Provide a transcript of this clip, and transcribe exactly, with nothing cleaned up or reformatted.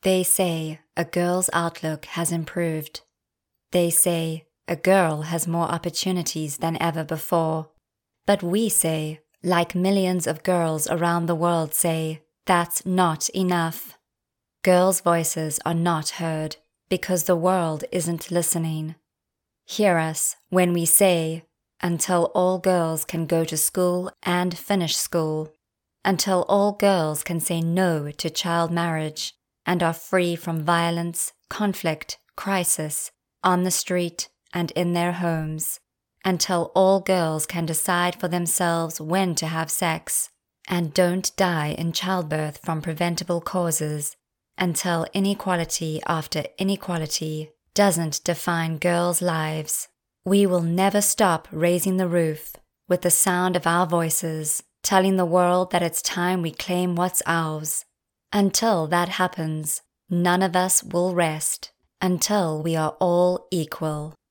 They say a girl's outlook has improved. They say a girl has more opportunities than ever before. But we say, like millions of girls around the world say, that's not enough. Girls' voices are not heard because the world isn't listening. Hear us when we say, until all girls can go to school and finish school, until all girls can say no to child marriage and are free from violence, conflict, crisis, on the street and in their homes, until all girls can decide for themselves when to have sex and don't die in childbirth from preventable causes, until inequality after inequality doesn't define girls' lives. We will never stop raising the roof with the sound of our voices, telling the world that it's time we claim what's ours. Until that happens, none of us will rest until we are all equal.